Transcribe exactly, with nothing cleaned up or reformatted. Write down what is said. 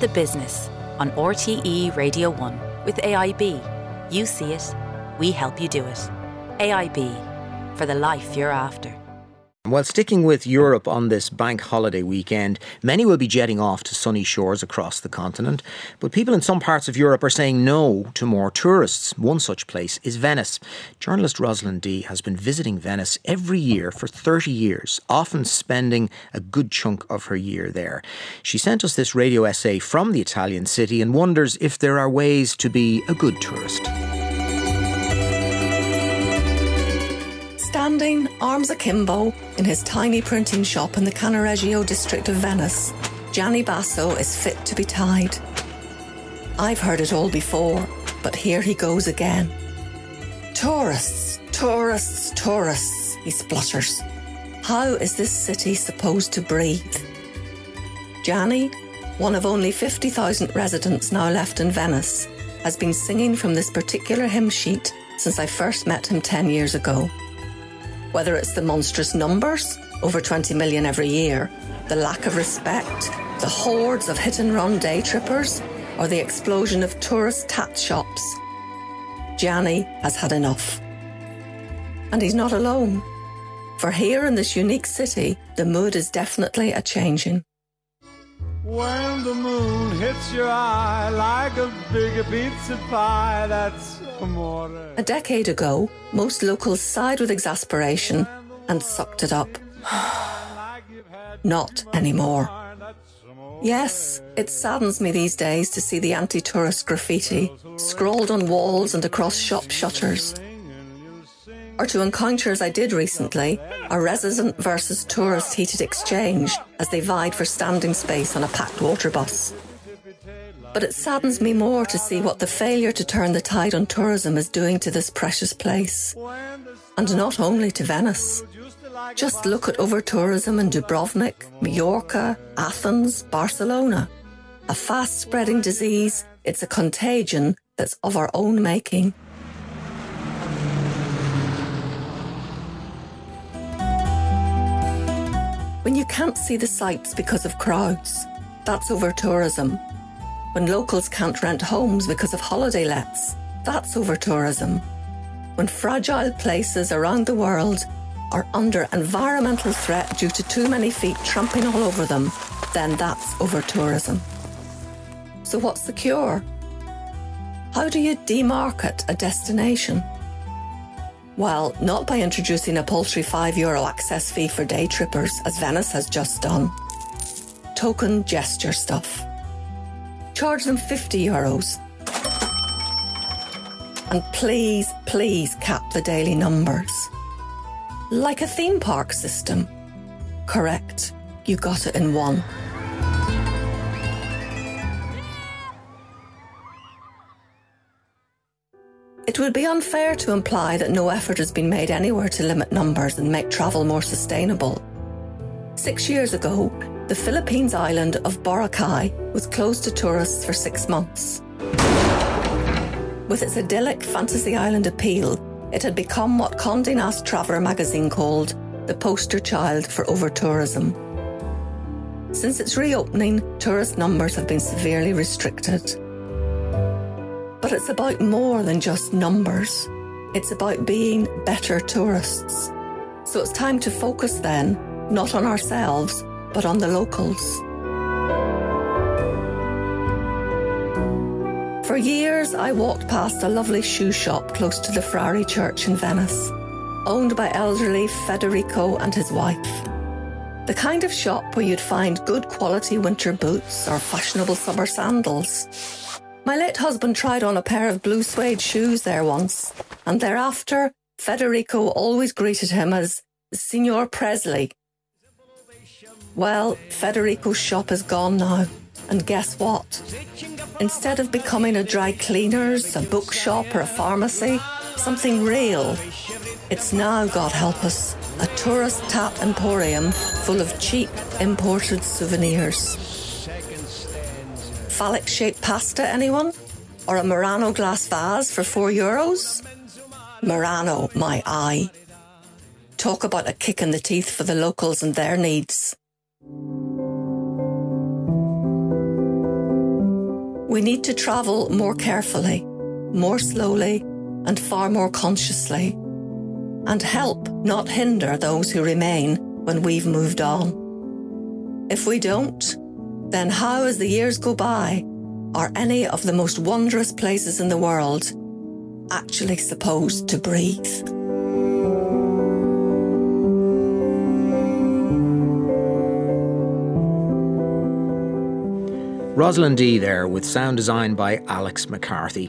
The Business on R T E Radio one with A I B. You see it, we help you do it. A I B, for the life you're after. While sticking with Europe on this bank holiday weekend, many will be jetting off to sunny shores across the continent. But people in some parts of Europe are saying no to more tourists. One such place is Venice. Journalist Rosalind Dee has been visiting Venice every year for thirty years, often spending a good chunk of her year there. She sent us this radio essay from the Italian city and wonders if there are ways to be a good tourist. Standing arms akimbo in his tiny printing shop in the Cannaregio district of Venice, Gianni Basso is fit to be tied. I've heard it all before, but here he goes again. Tourists, tourists, tourists, he splutters. How is this city supposed to breathe? Gianni, one of only fifty thousand residents now left in Venice, has been singing from this particular hymn sheet since I first met him ten years ago. Whether it's the monstrous numbers, over twenty million every year, the lack of respect, the hordes of hit-and-run day trippers, or the explosion of tourist tat shops, Gianni has had enough. And he's not alone. For here in this unique city, the mood is definitely a changing. When the moon hits your eye like a big pizza pie, that's amore. A decade ago, most locals sighed with exasperation and sucked it up. Not anymore. Yes, it saddens me these days to see the anti-tourist graffiti scrawled on walls and across shop shutters. Or to encounter, as I did recently, a resident versus tourist heated exchange as they vied for standing space on a packed water bus. But it saddens me more to see what the failure to turn the tide on tourism is doing to this precious place. And not only to Venice. Just look at over-tourism in Dubrovnik, Majorca, Athens, Barcelona. A fast-spreading disease, it's a contagion that's of our own making. When you can't see the sights because of crowds, that's over-tourism. When locals can't rent homes because of holiday lets, that's over-tourism. When fragile places around the world are under environmental threat due to too many feet tramping all over them, then that's over-tourism. So what's the cure? How do you demarket a destination? Well, not by introducing a paltry five euro access fee for day trippers, as Venice has just done. Token gesture stuff. Charge them fifty euros. And please, please cap the daily numbers. Like a theme park system. Correct, you got it in one. It would be unfair to imply that no effort has been made anywhere to limit numbers and make travel more sustainable. Six years ago, the Philippines island of Boracay was closed to tourists for six months. With its idyllic fantasy island appeal, it had become what Condé Nast Traveller magazine called the poster child for over-tourism. Since its reopening, tourist numbers have been severely restricted. But it's about more than just numbers. It's about being better tourists. So it's time to focus then, not on ourselves, but on the locals. For years, I walked past a lovely shoe shop close to the Frari Church in Venice, owned by elderly Federico and his wife. The kind of shop where you'd find good quality winter boots or fashionable summer sandals. My late husband tried on a pair of blue suede shoes there once, and thereafter, Federico always greeted him as Signor Presley. Well, Federico's shop is gone now, and guess what? Instead of becoming a dry cleaner's, a bookshop or a pharmacy, something real, it's now, God help us, a tourist tat emporium full of cheap imported souvenirs. Phallic-shaped pasta, anyone? Or a Murano glass vase for four euros? Murano, my eye. Talk about a kick in the teeth for the locals and their needs. We need to travel more carefully, more slowly, and far more consciously, and help, not hinder, those who remain when we've moved on. If we don't, then how, as the years go by, are any of the most wondrous places in the world actually supposed to breathe? Rosalind D there, with sound design by Alex McCarthy.